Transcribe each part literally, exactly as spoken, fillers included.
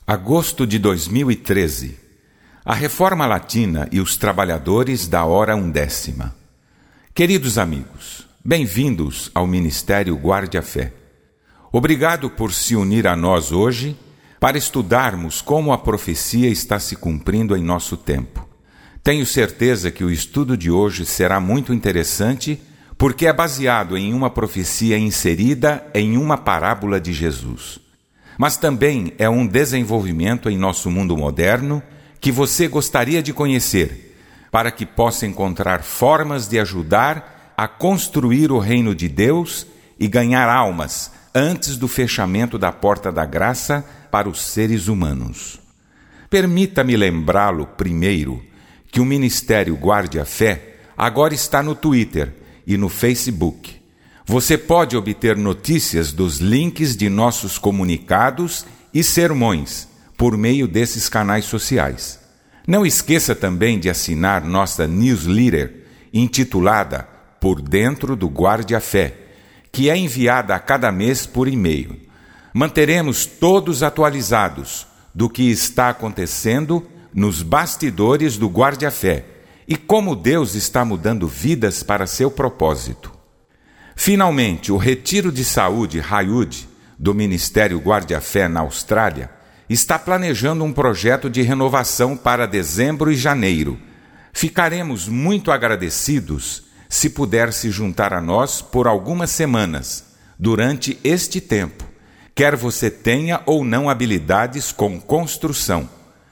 Agosto de dois mil e treze. A Reforma Latina e os trabalhadores da hora undécima. Queridos amigos, bem-vindos ao Ministério Guarde a Fé. Obrigado por se unir a nós hoje para estudarmos como a profecia está se cumprindo em nosso tempo. Tenho certeza que o estudo de hoje será muito interessante porque é baseado em uma profecia inserida em uma parábola de Jesus. Mas também é um desenvolvimento em nosso mundo moderno que você gostaria de conhecer, para que possa encontrar formas de ajudar a construir o reino de Deus e ganhar almas antes do fechamento da porta da graça para os seres humanos. Permita-me lembrá-lo primeiro que o Ministério Guarde a Fé agora está no Twitter e no Facebook. Você pode obter notícias dos links de nossos comunicados e sermões por meio desses canais sociais. Não esqueça também de assinar nossa newsletter intitulada Por Dentro do Guarde a Fé, que é enviada a cada mês por e-mail. Manteremos todos atualizados do que está acontecendo nos bastidores do Guarde a Fé e como Deus está mudando vidas para seu propósito. Finalmente, o Retiro de Saúde Haywood, do Ministério Guarde a Fé na Austrália, está planejando um projeto de renovação para dezembro e janeiro. Ficaremos muito agradecidos se puder se juntar a nós por algumas semanas, durante este tempo, quer você tenha ou não habilidades com construção.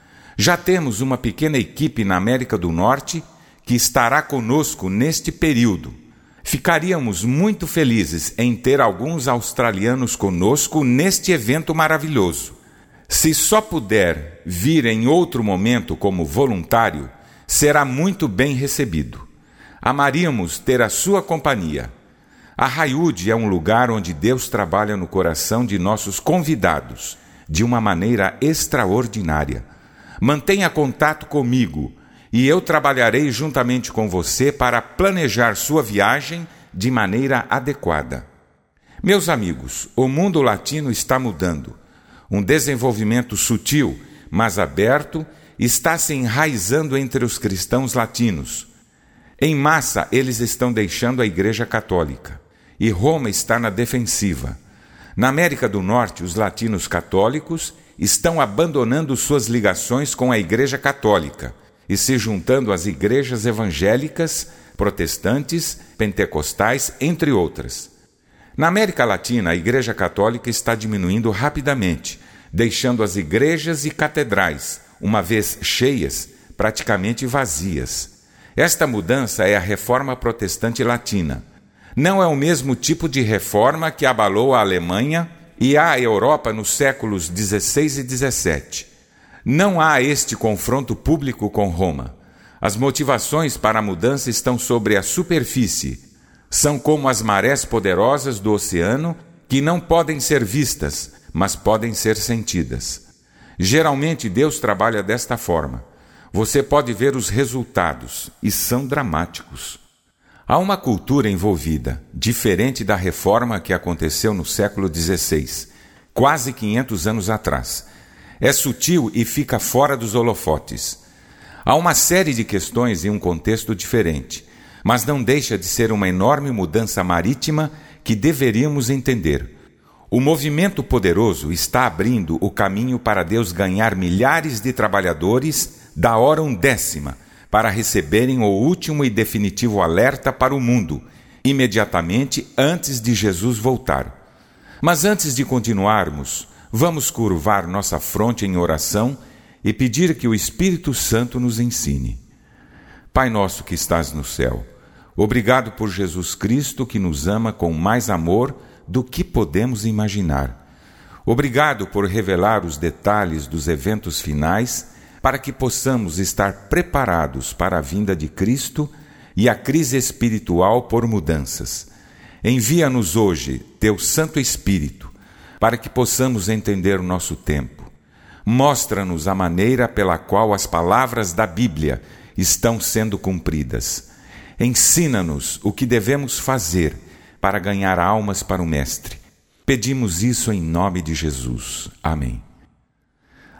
Já temos uma pequena equipe na América do Norte que estará conosco neste período. Ficaríamos muito felizes em ter alguns australianos conosco neste evento maravilhoso. Se só puder vir em outro momento como voluntário, será muito bem recebido. Amaríamos ter a sua companhia. A Haywood é um lugar onde Deus trabalha no coração de nossos convidados, de uma maneira extraordinária. Mantenha contato comigo e eu trabalharei juntamente com você para planejar sua viagem de maneira adequada. Meus amigos, o mundo latino está mudando. Um desenvolvimento sutil, mas aberto, está se enraizando entre os cristãos latinos. Em massa, eles estão deixando a Igreja Católica, e Roma está na defensiva. Na América do Norte, os latinos católicos estão abandonando suas ligações com a Igreja Católica e se juntando às igrejas evangélicas, protestantes, pentecostais, entre outras. Na América Latina, a Igreja Católica está diminuindo rapidamente, deixando as igrejas e catedrais, uma vez cheias, praticamente vazias. Esta mudança é a Reforma Protestante Latina. Não é o mesmo tipo de reforma que abalou a Alemanha e a Europa nos séculos dezesseis e dezessete. Não há este confronto público com Roma. As motivações para a mudança estão sobre a superfície. São como as marés poderosas do oceano que não podem ser vistas, mas podem ser sentidas. Geralmente Deus trabalha desta forma. Você pode ver os resultados, e são dramáticos. Há uma cultura envolvida, diferente da reforma que aconteceu no século dezesseis, quase quinhentos anos atrás. É sutil e fica fora dos holofotes. Há uma série de questões em um contexto diferente, mas não deixa de ser uma enorme mudança marítima que deveríamos entender. O movimento poderoso está abrindo o caminho para Deus ganhar milhares de trabalhadores da hora undécima para receberem o último e definitivo alerta para o mundo, imediatamente antes de Jesus voltar. Mas antes de continuarmos, vamos curvar nossa fronte em oração e pedir que o Espírito Santo nos ensine. Pai nosso que estás no céu, obrigado por Jesus Cristo que nos ama com mais amor do que podemos imaginar. Obrigado por revelar os detalhes dos eventos finais para que possamos estar preparados para a vinda de Cristo e a crise espiritual por mudanças. Envia-nos hoje teu Santo Espírito para que possamos entender o nosso tempo. Mostra-nos a maneira pela qual as palavras da Bíblia estão sendo cumpridas. Ensina-nos o que devemos fazer para ganhar almas para o Mestre. Pedimos isso em nome de Jesus. Amém.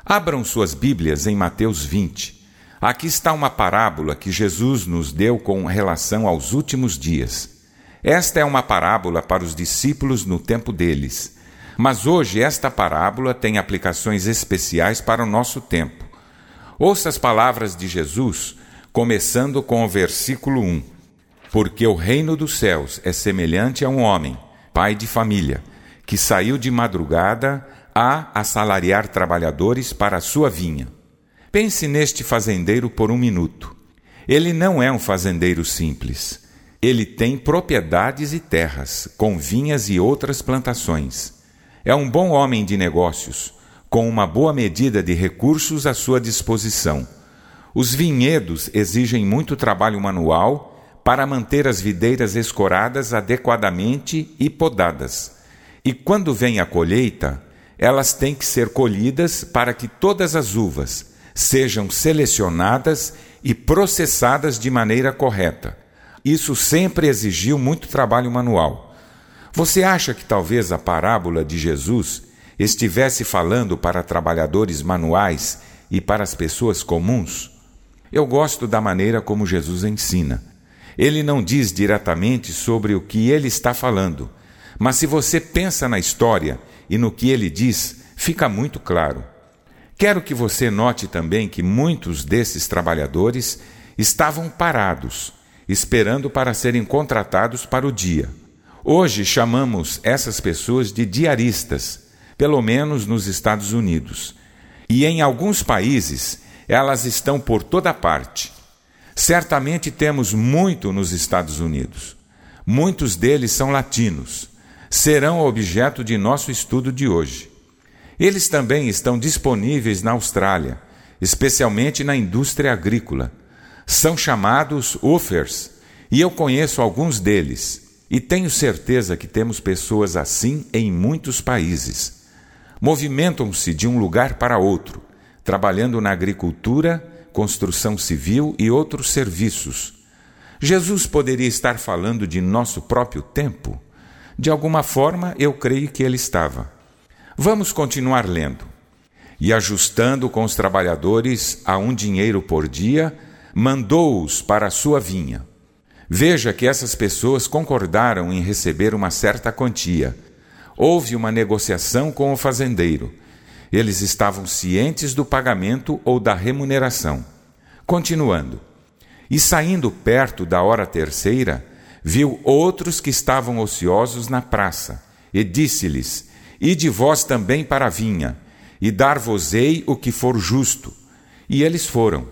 Abram suas Bíblias em Mateus vinte. Aqui está uma parábola que Jesus nos deu com relação aos últimos dias. Esta é uma parábola para os discípulos no tempo deles. Mas hoje esta parábola tem aplicações especiais para o nosso tempo. Ouça as palavras de Jesus, começando com o versículo um. Porque o reino dos céus é semelhante a um homem, pai de família, que saiu de madrugada a assalariar trabalhadores para a sua vinha. Pense neste fazendeiro por um minuto. Ele não é um fazendeiro simples. Ele tem propriedades e terras, com vinhas e outras plantações. É um bom homem de negócios, com uma boa medida de recursos à sua disposição. Os vinhedos exigem muito trabalho manual para manter as videiras escoradas adequadamente e podadas. E quando vem a colheita, elas têm que ser colhidas para que todas as uvas sejam selecionadas e processadas de maneira correta. Isso sempre exigiu muito trabalho manual. Você acha que talvez a parábola de Jesus estivesse falando para trabalhadores manuais e para as pessoas comuns? Eu gosto da maneira como Jesus ensina. Ele não diz diretamente sobre o que ele está falando, mas se você pensa na história e no que ele diz, fica muito claro. Quero que você note também que muitos desses trabalhadores estavam parados, esperando para serem contratados para o dia. Hoje chamamos essas pessoas de diaristas, pelo menos nos Estados Unidos. E em alguns países, elas estão por toda parte. Certamente temos muito nos Estados Unidos. Muitos deles são latinos. Serão objeto de nosso estudo de hoje. Eles também estão disponíveis na Austrália, especialmente na indústria agrícola. São chamados woofers, e eu conheço alguns deles, e tenho certeza que temos pessoas assim em muitos países. Movimentam-se de um lugar para outro, trabalhando na agricultura, construção civil e outros serviços. Jesus poderia estar falando de nosso próprio tempo? De alguma forma, eu creio que ele estava. Vamos continuar lendo. E ajustando com os trabalhadores a um dinheiro por dia, mandou-os para a sua vinha. Veja que essas pessoas concordaram em receber uma certa quantia. Houve uma negociação com o fazendeiro. Eles estavam cientes do pagamento ou da remuneração. Continuando. E saindo perto da hora terceira, viu outros que estavam ociosos na praça, e disse-lhes: Ide vós também para a vinha, e dar-vos-ei o que for justo. E eles foram.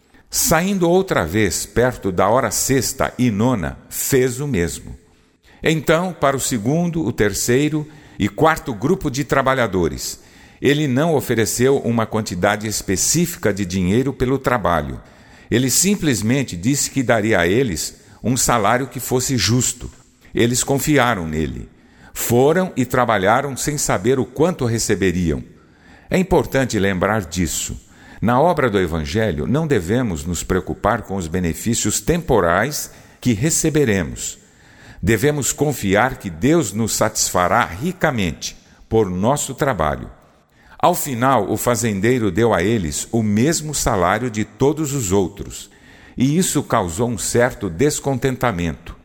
Saindo outra vez perto da hora sexta e nona, fez o mesmo. Então, para o segundo, o terceiro e quarto grupo de trabalhadores, ele não ofereceu uma quantidade específica de dinheiro pelo trabalho. Ele simplesmente disse que daria a eles um salário que fosse justo. Eles confiaram nele. Foram e trabalharam sem saber o quanto receberiam. É importante lembrar disso. Na obra do Evangelho, não devemos nos preocupar com os benefícios temporais que receberemos. Devemos confiar que Deus nos satisfará ricamente por nosso trabalho. Ao final, o fazendeiro deu a eles o mesmo salário de todos os outros, e isso causou um certo descontentamento.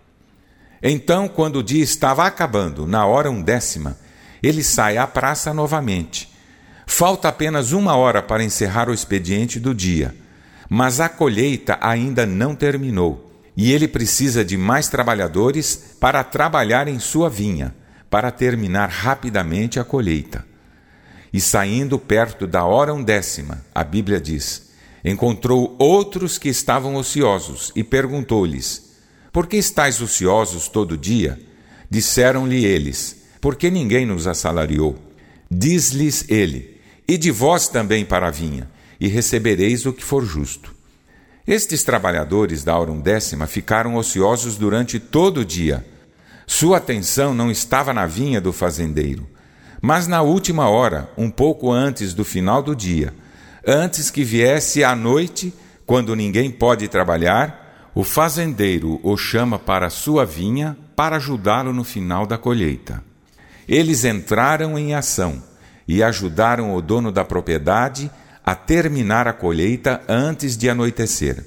Então, quando o dia estava acabando, na hora undécima, ele sai à praça novamente. Falta apenas uma hora para encerrar o expediente do dia, mas a colheita ainda não terminou, e ele precisa de mais trabalhadores para trabalhar em sua vinha, para terminar rapidamente a colheita. E saindo perto da hora undécima, a Bíblia diz, encontrou outros que estavam ociosos e perguntou-lhes: Por que estáis ociosos todo dia? Disseram-lhe eles: Porque ninguém nos assalariou. Diz-lhes ele: Ide vós também para a vinha, e recebereis o que for justo. Estes trabalhadores da hora undécima ficaram ociosos durante todo o dia. Sua atenção não estava na vinha do fazendeiro, mas na última hora, um pouco antes do final do dia, antes que viesse a noite, quando ninguém pode trabalhar, o fazendeiro o chama para a sua vinha para ajudá-lo no final da colheita. Eles entraram em ação e ajudaram o dono da propriedade a terminar a colheita antes de anoitecer.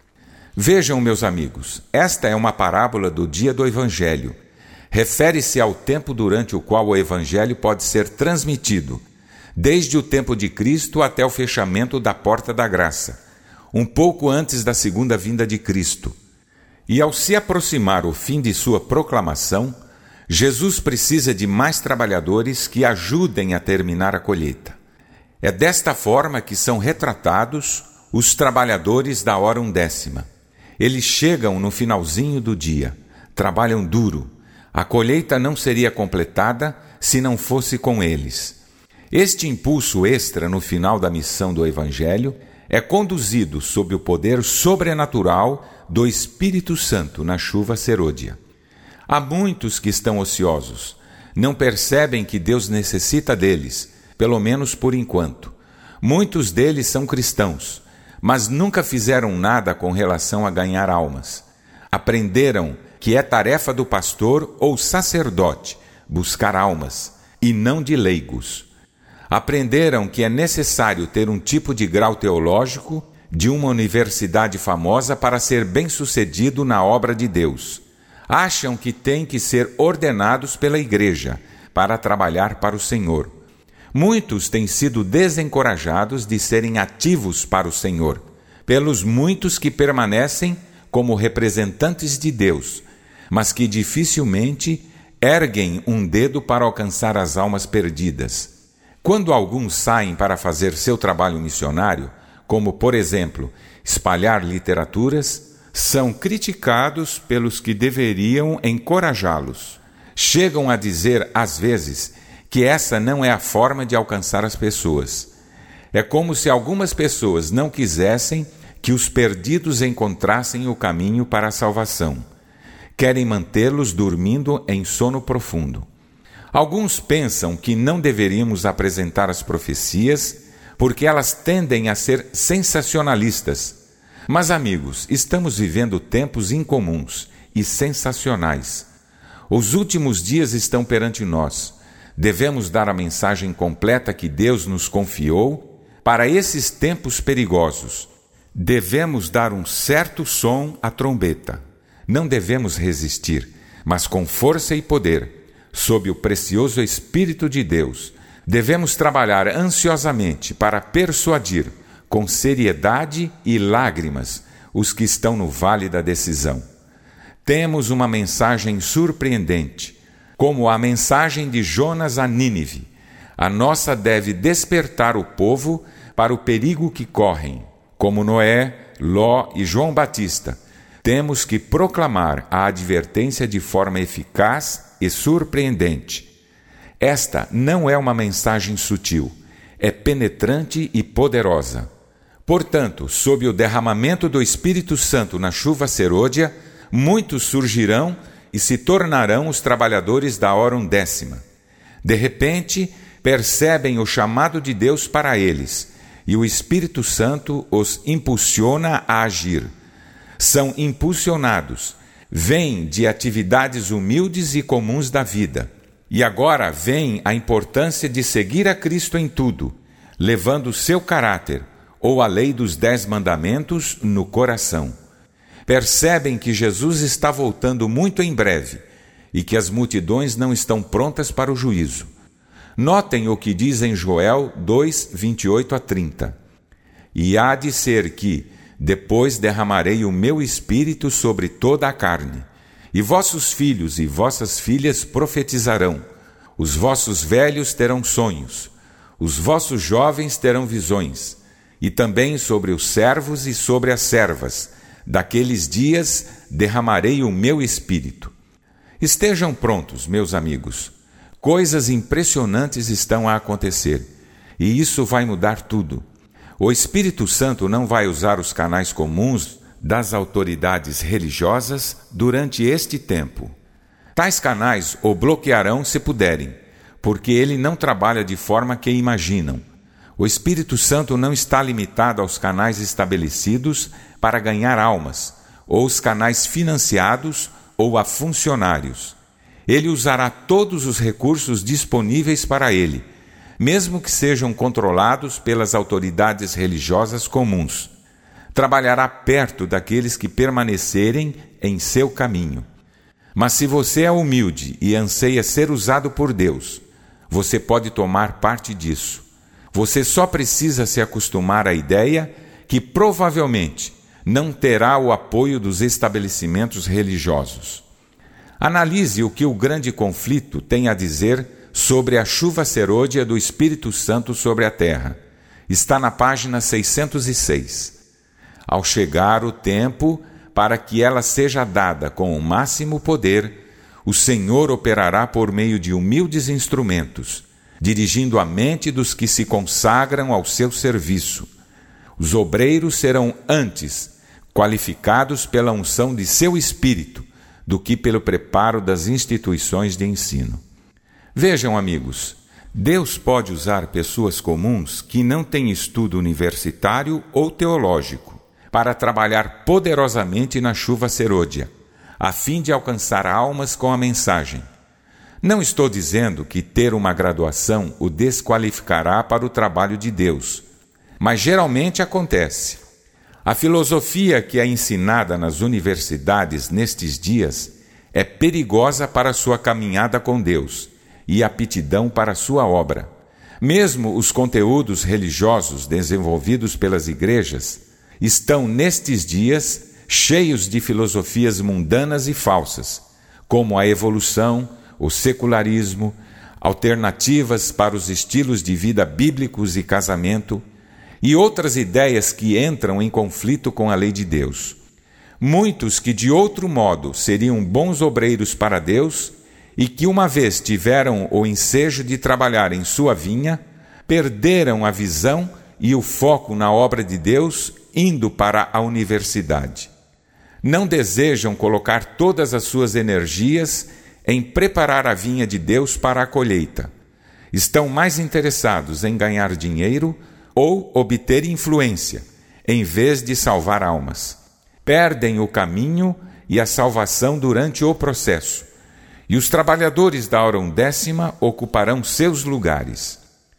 Vejam, meus amigos, esta é uma parábola do dia do Evangelho. Refere-se ao tempo durante o qual o Evangelho pode ser transmitido, desde o tempo de Cristo até o fechamento da porta da graça, um pouco antes da segunda vinda de Cristo. E ao se aproximar o fim de sua proclamação, Jesus precisa de mais trabalhadores que ajudem a terminar a colheita. É desta forma que são retratados os trabalhadores da hora undécima. Eles chegam no finalzinho do dia, trabalham duro. A colheita não seria completada se não fosse com eles. Este impulso extra no final da missão do Evangelho é conduzido sob o poder sobrenatural do Espírito Santo na chuva serôdia. Há muitos que estão ociosos, não percebem que Deus necessita deles, pelo menos por enquanto. Muitos deles são cristãos, mas nunca fizeram nada com relação a ganhar almas. Aprenderam que é tarefa do pastor ou sacerdote buscar almas, e não de leigos. Aprenderam que é necessário ter um tipo de grau teológico de uma universidade famosa para ser bem-sucedido na obra de Deus. Acham que têm que ser ordenados pela igreja para trabalhar para o Senhor. Muitos têm sido desencorajados de serem ativos para o Senhor, pelos muitos que permanecem como representantes de Deus, mas que dificilmente erguem um dedo para alcançar as almas perdidas. Quando alguns saem para fazer seu trabalho missionário, como, por exemplo, espalhar literaturas, são criticados pelos que deveriam encorajá-los. Chegam a dizer, às vezes, que essa não é a forma de alcançar as pessoas. É como se algumas pessoas não quisessem que os perdidos encontrassem o caminho para a salvação. Querem mantê-los dormindo em sono profundo. Alguns pensam que não deveríamos apresentar as profecias porque elas tendem a ser sensacionalistas. Mas, amigos, estamos vivendo tempos incomuns e sensacionais. Os últimos dias estão perante nós. Devemos dar a mensagem completa que Deus nos confiou para esses tempos perigosos. Devemos dar um certo som à trombeta. Não devemos resistir, mas com força e poder, sob o precioso Espírito de Deus, devemos trabalhar ansiosamente para persuadir, com seriedade e lágrimas, os que estão no vale da decisão. Temos uma mensagem surpreendente, como a mensagem de Jonas a Nínive. A nossa deve despertar o povo para o perigo que correm. Como Noé, Ló e João Batista, temos que proclamar a advertência de forma eficaz e surpreendente. Esta não é uma mensagem sutil, é penetrante e poderosa. Portanto, sob o derramamento do Espírito Santo na chuva serôdia, muitos surgirão e se tornarão os trabalhadores da hora undécima. De repente, percebem o chamado de Deus para eles, e o Espírito Santo os impulsiona a agir. São impulsionados, vêm de atividades humildes e comuns da vida, e agora vem a importância de seguir a Cristo em tudo, levando seu caráter, ou a lei dos dez mandamentos, no coração. Percebem que Jesus está voltando muito em breve e que as multidões não estão prontas para o juízo. Notem o que diz em Joel dois, vinte e oito a trinta. E há de ser que, depois derramarei o meu espírito sobre toda a carne, e vossos filhos e vossas filhas profetizarão, os vossos velhos terão sonhos, os vossos jovens terão visões, e também sobre os servos e sobre as servas, daqueles dias derramarei o meu espírito. Estejam prontos, meus amigos. Coisas impressionantes estão a acontecer, e isso vai mudar tudo. O Espírito Santo não vai usar os canais comuns das autoridades religiosas durante este tempo. Tais canais o bloquearão se puderem, porque ele não trabalha de forma que imaginam. O Espírito Santo não está limitado aos canais estabelecidos para ganhar almas, ou os canais financiados ou a funcionários. Ele usará todos os recursos disponíveis para ele, mesmo que sejam controlados pelas autoridades religiosas comuns. Trabalhará perto daqueles que permanecerem em seu caminho. Mas se você é humilde e anseia ser usado por Deus, você pode tomar parte disso. Você só precisa se acostumar à ideia que provavelmente não terá o apoio dos estabelecimentos religiosos. Analise o que o grande conflito tem a dizer sobre a chuva serôdia do Espírito Santo sobre a terra. Está na página seiscentos e seis. Ao chegar o tempo para que ela seja dada com o máximo poder, o Senhor operará por meio de humildes instrumentos, dirigindo a mente dos que se consagram ao seu serviço. Os obreiros serão antes qualificados pela unção de seu espírito do que pelo preparo das instituições de ensino. Vejam, amigos, Deus pode usar pessoas comuns que não têm estudo universitário ou teológico para trabalhar poderosamente na chuva serôdia, a fim de alcançar almas com a mensagem. Não estou dizendo que ter uma graduação o desqualificará para o trabalho de Deus, mas geralmente acontece. A filosofia que é ensinada nas universidades nestes dias é perigosa para a sua caminhada com Deus e aptidão para a sua obra. Mesmo os conteúdos religiosos desenvolvidos pelas igrejas estão nestes dias cheios de filosofias mundanas e falsas, como a evolução, o secularismo, alternativas para os estilos de vida bíblicos e casamento, e outras ideias que entram em conflito com a lei de Deus. Muitos que de outro modo seriam bons obreiros para Deus e que uma vez tiveram o ensejo de trabalhar em sua vinha, perderam a visão e o foco na obra de Deus, indo para a universidade. Não desejam colocar todas as suas energias em preparar a vinha de Deus para a colheita. Estão mais interessados em ganhar dinheiro ou obter influência, em vez de salvar almas. Perdem o caminho e a salvação durante o processo, e os trabalhadores da hora undécima ocuparão seus lugares.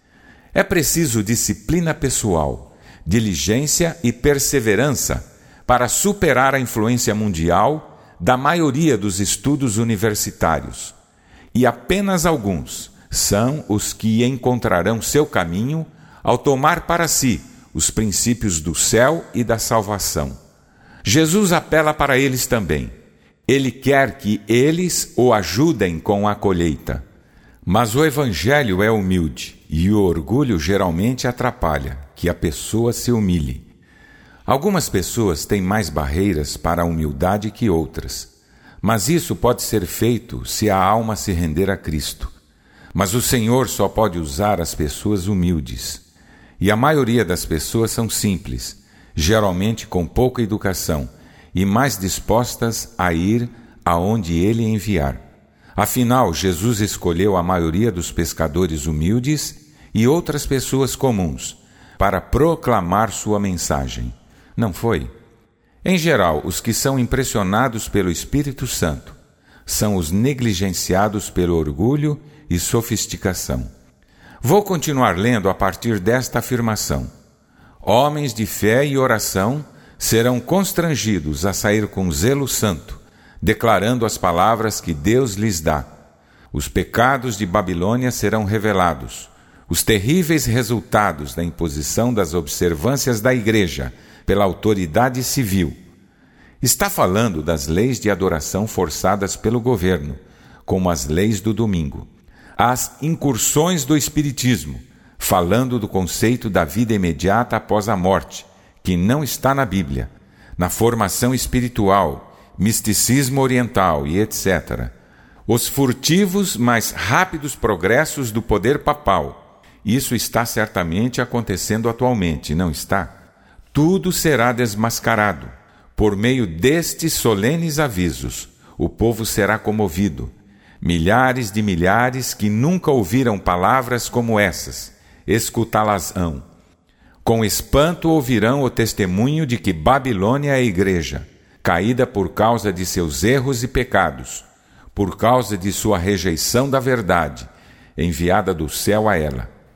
É preciso disciplina pessoal, diligência e perseverança para superar a influência mundial da maioria dos estudos universitários, e apenas alguns são os que encontrarão seu caminho ao tomar para si os princípios do céu e da salvação. Jesus apela para eles também. Ele quer que eles o ajudem com a colheita. Mas o Evangelho é humilde, e o orgulho geralmente atrapalha que a pessoa se humilhe. Algumas pessoas têm mais barreiras para a humildade que outras, mas isso pode ser feito se a alma se render a Cristo. Mas o Senhor só pode usar as pessoas humildes. E a maioria das pessoas são simples, geralmente com pouca educação, e mais dispostas a ir aonde Ele enviar. Afinal, Jesus escolheu a maioria dos pescadores humildes e outras pessoas comuns para proclamar sua mensagem. Não foi? Em geral, os que são impressionados pelo Espírito Santo são os negligenciados pelo orgulho e sofisticação. Vou continuar lendo a partir desta afirmação. Homens de fé e oração serão constrangidos a sair com zelo santo, declarando as palavras que Deus lhes dá. Os pecados de Babilônia serão revelados, os terríveis resultados da imposição das observâncias da igreja pela autoridade civil. Está falando das leis de adoração forçadas pelo governo, como as leis do domingo. As incursões do espiritismo, falando do conceito da vida imediata após a morte, que não está na Bíblia, na formação espiritual, misticismo oriental e etcétera. Os furtivos, mas rápidos progressos do poder papal. Isso está certamente acontecendo atualmente, não está? Tudo será desmascarado. Por meio destes solenes avisos, o povo será comovido. Milhares de milhares que nunca ouviram palavras como essas, escutá-las-ão. Com espanto ouvirão o testemunho de que Babilônia é a igreja, caída por causa de seus erros e pecados, por causa de sua rejeição da verdade, enviada do céu a ela.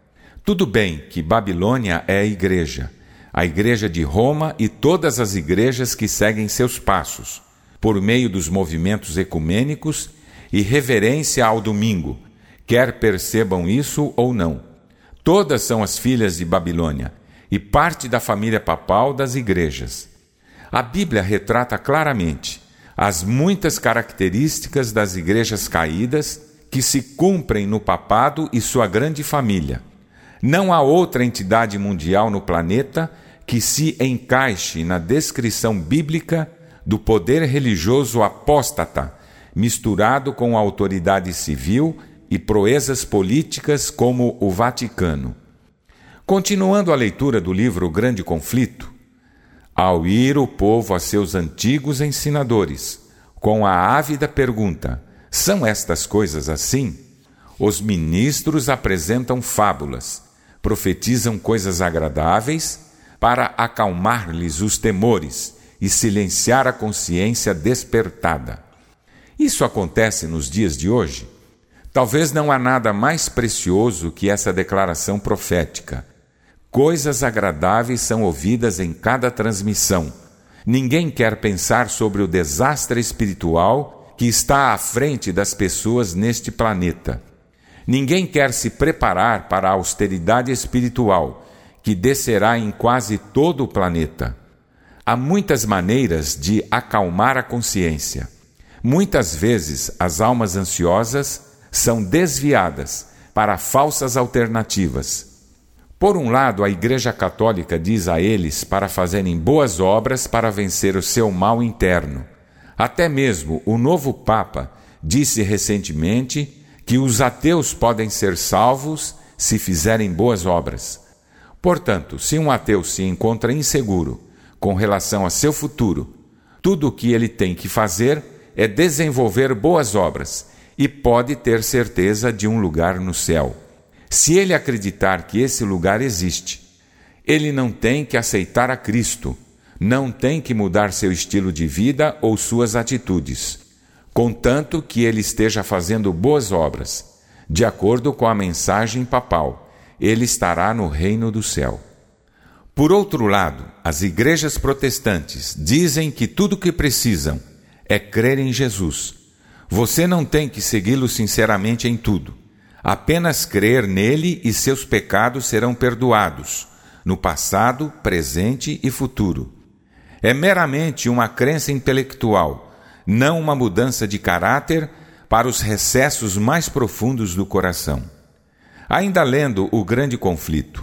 Tudo bem que Babilônia é a igreja, a igreja de Roma e todas as igrejas que seguem seus passos, por meio dos movimentos ecumênicos e reverência ao domingo, quer percebam isso ou não. Todas são as filhas de Babilônia e parte da família papal das igrejas. A Bíblia retrata claramente as muitas características das igrejas caídas que se cumprem no papado e sua grande família. Não há outra entidade mundial no planeta que se encaixe na descrição bíblica do poder religioso apóstata, misturado com a autoridade civil e proezas políticas como o Vaticano. Continuando a leitura do livro O Grande Conflito, ao ir o povo a seus antigos ensinadores, com a ávida pergunta: são estas coisas assim? Os ministros apresentam fábulas, profetizam coisas agradáveis para acalmar-lhes os temores e silenciar a consciência despertada. Isso acontece nos dias de hoje? Talvez não há nada mais precioso que essa declaração profética. Coisas agradáveis são ouvidas em cada transmissão. Ninguém quer pensar sobre o desastre espiritual que está à frente das pessoas neste planeta. Ninguém quer se preparar para a austeridade espiritual que descerá em quase todo o planeta. Há muitas maneiras de acalmar a consciência. Muitas vezes as almas ansiosas são desviadas para falsas alternativas. Por um lado, a Igreja Católica diz a eles para fazerem boas obras para vencer o seu mal interno. Até mesmo o novo Papa disse recentemente que os ateus podem ser salvos se fizerem boas obras. Portanto, se um ateu se encontra inseguro com relação a seu futuro, tudo o que ele tem que fazer é desenvolver boas obras e pode ter certeza de um lugar no céu. Se ele acreditar que esse lugar existe, ele não tem que aceitar a Cristo, não tem que mudar seu estilo de vida ou suas atitudes, contanto que ele esteja fazendo boas obras. De acordo com a mensagem papal, ele estará no reino do céu. Por outro lado, as igrejas protestantes dizem que tudo o que precisam é crer em Jesus. Você não tem que segui-lo sinceramente em tudo. Apenas crer nele e seus pecados serão perdoados, no passado, presente e futuro. É meramente uma crença intelectual, não uma mudança de caráter para os recessos mais profundos do coração. Ainda lendo O Grande Conflito,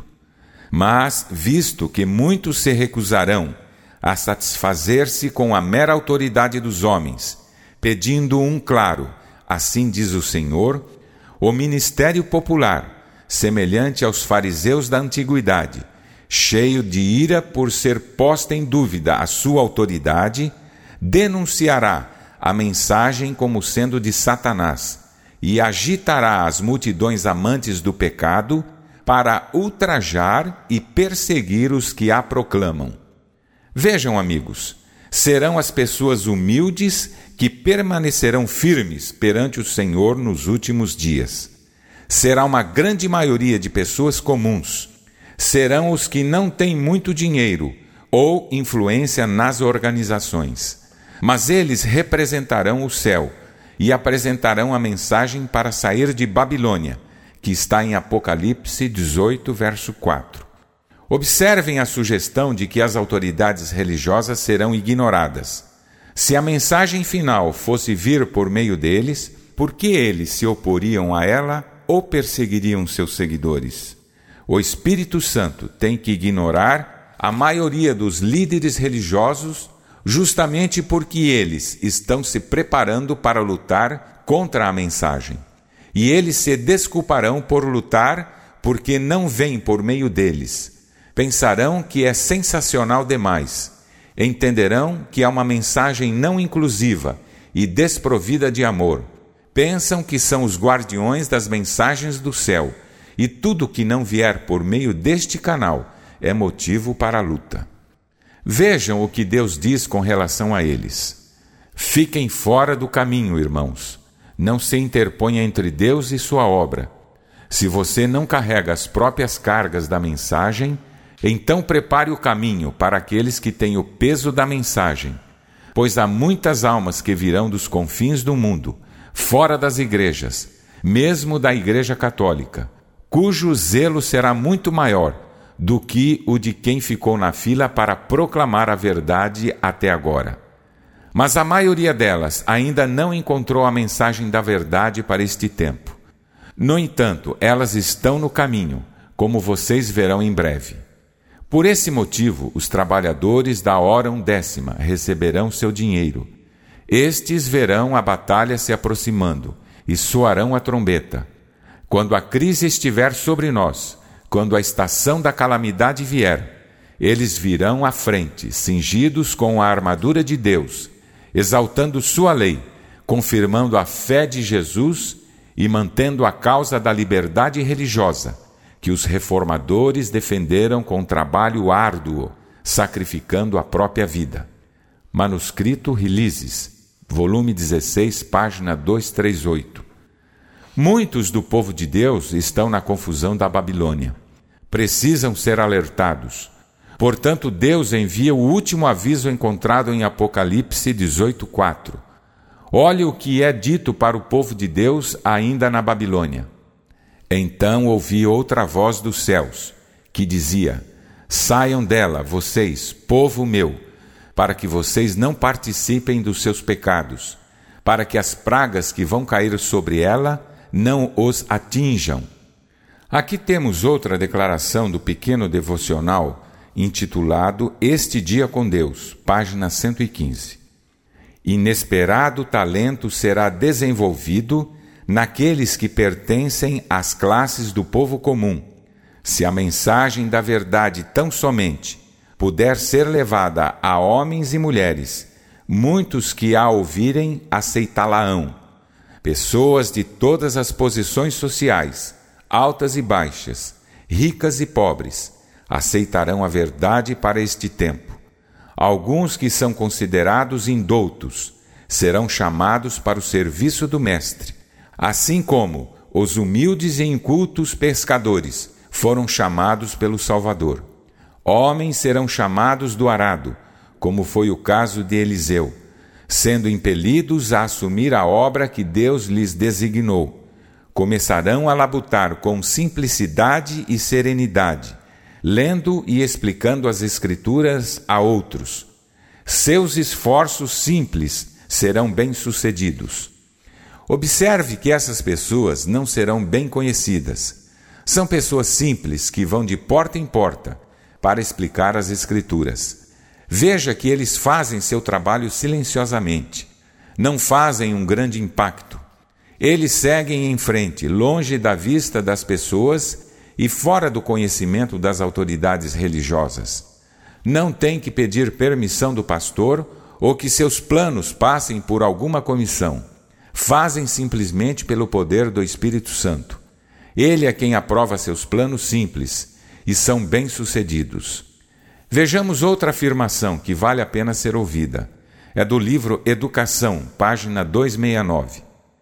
mas, visto que muitos se recusarão a satisfazer-se com a mera autoridade dos homens, pedindo um claro, assim diz o Senhor, o ministério popular, semelhante aos fariseus da antiguidade, cheio de ira por ser posta em dúvida a sua autoridade, denunciará a mensagem como sendo de Satanás e agitará as multidões amantes do pecado para ultrajar e perseguir os que a proclamam. Vejam, amigos, serão as pessoas humildes que permanecerão firmes perante o Senhor nos últimos dias. Será uma grande maioria de pessoas comuns. Serão os que não têm muito dinheiro ou influência nas organizações. Mas eles representarão o céu e apresentarão a mensagem para sair de Babilônia, que está em Apocalipse dezoito, verso quatro. Observem a sugestão de que as autoridades religiosas serão ignoradas. Se a mensagem final fosse vir por meio deles, por que eles se oporiam a ela ou perseguiriam seus seguidores? O Espírito Santo tem que ignorar a maioria dos líderes religiosos justamente porque eles estão se preparando para lutar contra a mensagem. E eles se desculparão por lutar porque não vem por meio deles. Pensarão que é sensacional demais. Entenderão que é uma mensagem não inclusiva e desprovida de amor. Pensam que são os guardiões das mensagens do céu, e tudo que não vier por meio deste canal é motivo para a luta. Vejam o que Deus diz com relação a eles. Fiquem fora do caminho, irmãos. Não se interponha entre Deus e sua obra. Se você não carrega as próprias cargas da mensagem, então prepare o caminho para aqueles que têm o peso da mensagem, pois há muitas almas que virão dos confins do mundo, fora das igrejas, mesmo da Igreja Católica, cujo zelo será muito maior do que o de quem ficou na fila para proclamar a verdade até agora. Mas a maioria delas ainda não encontrou a mensagem da verdade para este tempo. No entanto, elas estão no caminho, como vocês verão em breve. Por esse motivo, os trabalhadores da hora undécima receberão seu dinheiro. Estes verão a batalha se aproximando e soarão a trombeta. Quando a crise estiver sobre nós, quando a estação da calamidade vier, eles virão à frente, cingidos com a armadura de Deus, exaltando sua lei, confirmando a fé de Jesus e mantendo a causa da liberdade religiosa, que os reformadores defenderam com trabalho árduo, sacrificando a própria vida. Manuscrito Releases, volume dezesseis, página duzentos e trinta e oito. Muitos do povo de Deus estão na confusão da Babilônia. Precisam ser alertados. Portanto, Deus envia o último aviso encontrado em Apocalipse dezoito, quatro. Olhe o que é dito para o povo de Deus ainda na Babilônia. Então ouvi outra voz dos céus, que dizia: saiam dela, vocês, povo meu, para que vocês não participem dos seus pecados, para que as pragas que vão cair sobre ela não os atinjam. Aqui temos outra declaração do pequeno devocional intitulado Este Dia com Deus, página cento e quinze. Inesperado talento será desenvolvido naqueles que pertencem às classes do povo comum, se a mensagem da verdade tão somente puder ser levada a homens e mulheres, muitos que a ouvirem aceitá-la-ão. Pessoas de todas as posições sociais, altas e baixas, ricas e pobres, aceitarão a verdade para este tempo. Alguns que são considerados indoutos serão chamados para o serviço do Mestre, assim como os humildes e incultos pescadores foram chamados pelo Salvador. Homens serão chamados do arado, como foi o caso de Eliseu, sendo impelidos a assumir a obra que Deus lhes designou. Começarão a labutar com simplicidade e serenidade, lendo e explicando as Escrituras a outros. Seus esforços simples serão bem-sucedidos. Observe que essas pessoas não serão bem conhecidas. São pessoas simples que vão de porta em porta para explicar as Escrituras. Veja que eles fazem seu trabalho silenciosamente. Não fazem um grande impacto. Eles seguem em frente, longe da vista das pessoas e fora do conhecimento das autoridades religiosas. Não têm que pedir permissão do pastor ou que seus planos passem por alguma comissão. Fazem simplesmente pelo poder do Espírito Santo. Ele é quem aprova seus planos simples e são bem-sucedidos. Vejamos outra afirmação que vale a pena ser ouvida. É do livro Educação, página duzentos e sessenta e nove.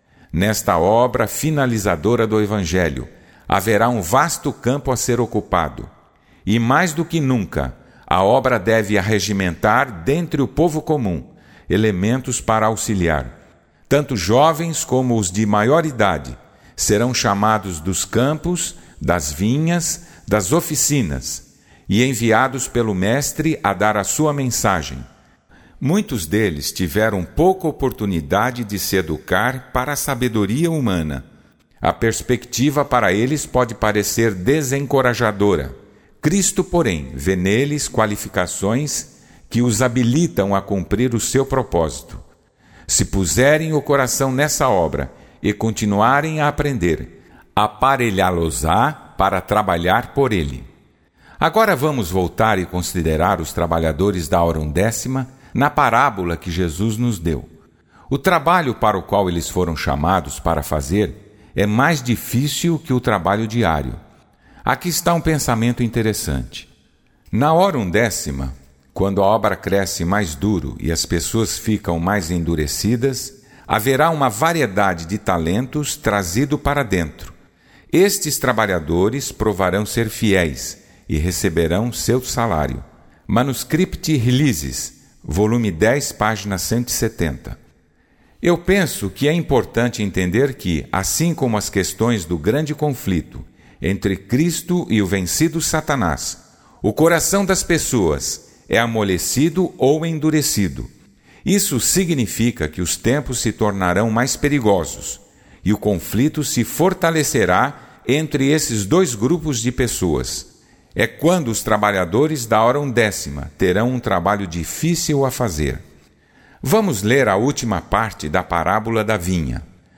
Nesta obra finalizadora do Evangelho, haverá um vasto campo a ser ocupado. E mais do que nunca, a obra deve arregimentar dentre o povo comum elementos para auxiliar. Tanto jovens como os de maior idade serão chamados dos campos, das vinhas, das oficinas e enviados pelo Mestre a dar a sua mensagem. Muitos deles tiveram pouca oportunidade de se educar para a sabedoria humana. A perspectiva para eles pode parecer desencorajadora. Cristo, porém, vê neles qualificações que os habilitam a cumprir o seu propósito. Se puserem o coração nessa obra e continuarem a aprender, aparelhá-los-á para trabalhar por ele. Agora vamos voltar e considerar os trabalhadores da hora undécima na parábola que Jesus nos deu. O trabalho para o qual eles foram chamados para fazer é mais difícil que o trabalho diário. Aqui está um pensamento interessante. Na hora undécima, quando a obra cresce mais duro e as pessoas ficam mais endurecidas, haverá uma variedade de talentos trazido para dentro. Estes trabalhadores provarão ser fiéis e receberão seu salário. Manuscript Releases, volume dez, página cento e setenta. Eu penso que é importante entender que, assim como as questões do grande conflito entre Cristo e o vencido Satanás, o coração das pessoas é amolecido ou endurecido. Isso significa que os tempos se tornarão mais perigosos e o conflito se fortalecerá entre esses dois grupos de pessoas. É quando os trabalhadores da hora undécima terão um trabalho difícil a fazer. Vamos ler a última parte da parábola da vinha.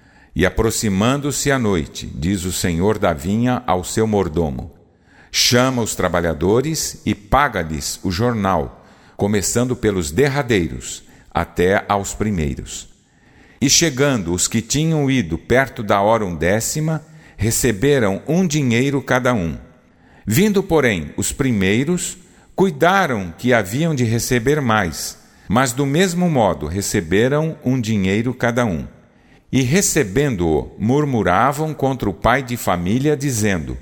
E aproximando-se a noite, diz o senhor da vinha ao seu mordomo: chama os trabalhadores e paga-lhes o jornal, começando pelos derradeiros até aos primeiros. E chegando os que tinham ido perto da hora undécima, receberam um dinheiro cada um. Vindo, porém, os primeiros, cuidaram que haviam de receber mais, mas do mesmo modo receberam um dinheiro cada um. E recebendo-o, murmuravam contra o pai de família, dizendo: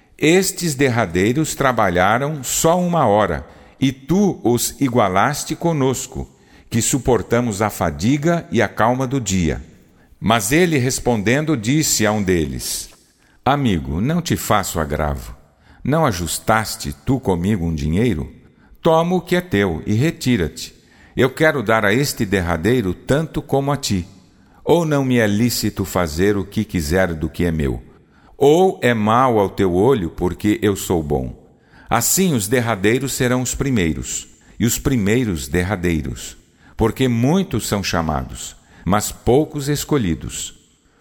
estes derradeiros trabalharam só uma hora, e tu os igualaste conosco, que suportamos a fadiga e a calma do dia. Mas ele, respondendo, disse a um deles: amigo, não te faço agravo. Não ajustaste tu comigo um dinheiro? Toma o que é teu e retira-te. Eu quero dar a este derradeiro tanto como a ti. Ou não me é lícito fazer o que quiser do que é meu? Ou é mau ao teu olho, porque eu sou bom? Assim os derradeiros serão os primeiros, e os primeiros derradeiros. Porque muitos são chamados, mas poucos escolhidos.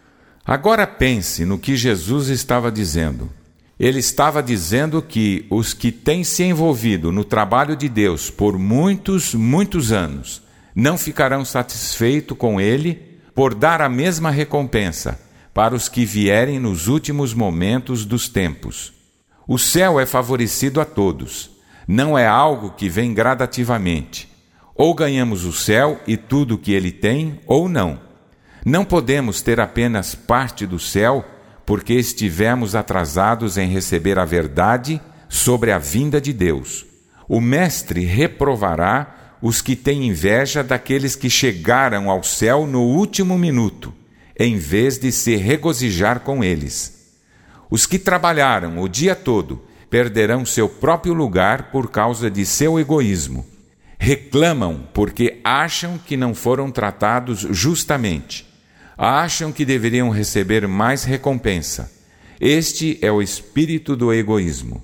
Agora pense no que Jesus estava dizendo. Ele estava dizendo que os que têm se envolvido no trabalho de Deus por muitos, muitos anos, não ficarão satisfeitos com ele por dar a mesma recompensa para os que vierem nos últimos momentos dos tempos. O céu é favorecido a todos, não é algo que vem gradativamente. Ou ganhamos o céu e tudo o que ele tem, ou não. Não podemos ter apenas parte do céu porque estivemos atrasados em receber a verdade sobre a vinda de Deus. O Mestre reprovará os que têm inveja daqueles que chegaram ao céu no último minuto, em vez de se regozijar com eles. Os que trabalharam o dia todo perderão seu próprio lugar por causa de seu egoísmo. Reclamam porque acham que não foram tratados justamente. Acham que deveriam receber mais recompensa. Este é o espírito do egoísmo.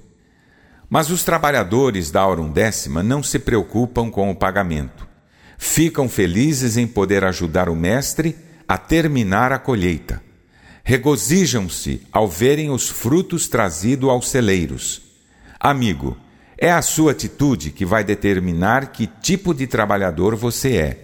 Mas os trabalhadores da hora undécima não se preocupam com o pagamento. Ficam felizes em poder ajudar o mestre a terminar a colheita. Regozijam-se ao verem os frutos trazidos aos celeiros. Amigo, é a sua atitude que vai determinar que tipo de trabalhador você é.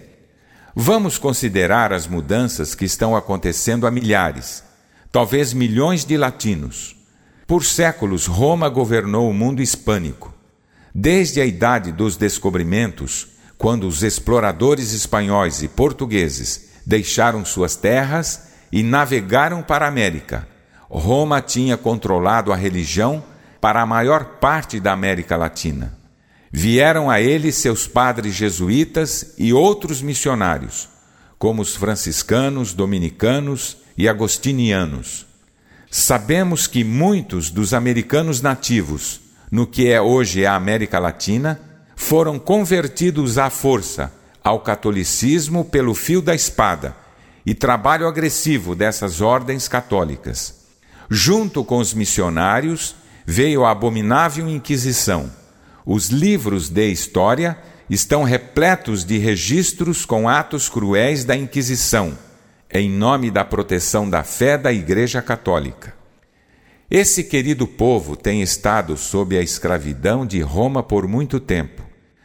Vamos considerar as mudanças que estão acontecendo a milhares, talvez milhões de latinos. Por séculos, Roma governou o mundo hispânico. Desde a idade dos descobrimentos, quando os exploradores espanhóis e portugueses deixaram suas terras e navegaram para a América, Roma tinha controlado a religião para a maior parte da América Latina. Vieram a ele seus padres jesuítas e outros missionários, como os franciscanos, dominicanos e agostinianos. Sabemos que muitos dos americanos nativos, no que é hoje a América Latina, foram convertidos à força ao catolicismo pelo fio da espada e trabalho agressivo dessas ordens católicas. Junto com os missionários veio a abominável Inquisição. Os livros de história estão repletos de registros com atos cruéis da Inquisição, em nome da proteção da fé da Igreja Católica. Esse querido povo tem estado sob a escravidão de Roma por muito tempo.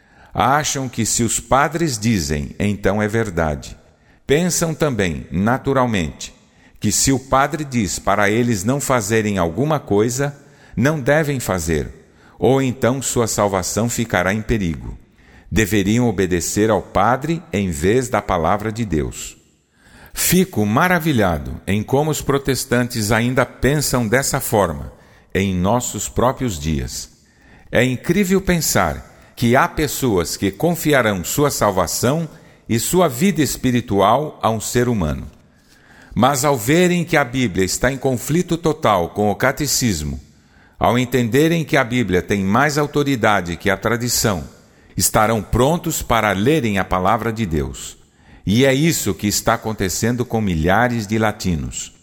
Acham que se os padres dizem, então é verdade. Pensam também, naturalmente, que se o padre diz para eles não fazerem alguma coisa, não devem fazer, ou então sua salvação ficará em perigo. Deveriam obedecer ao padre em vez da palavra de Deus. Fico maravilhado em como os protestantes ainda pensam dessa forma em nossos próprios dias. É incrível pensar que há pessoas que confiarão sua salvação e sua vida espiritual a um ser humano. Mas ao verem que a Bíblia está em conflito total com o catecismo, ao entenderem que a Bíblia tem mais autoridade que a tradição, estarão prontos para lerem a palavra de Deus. E é isso que está acontecendo com milhares de latinos.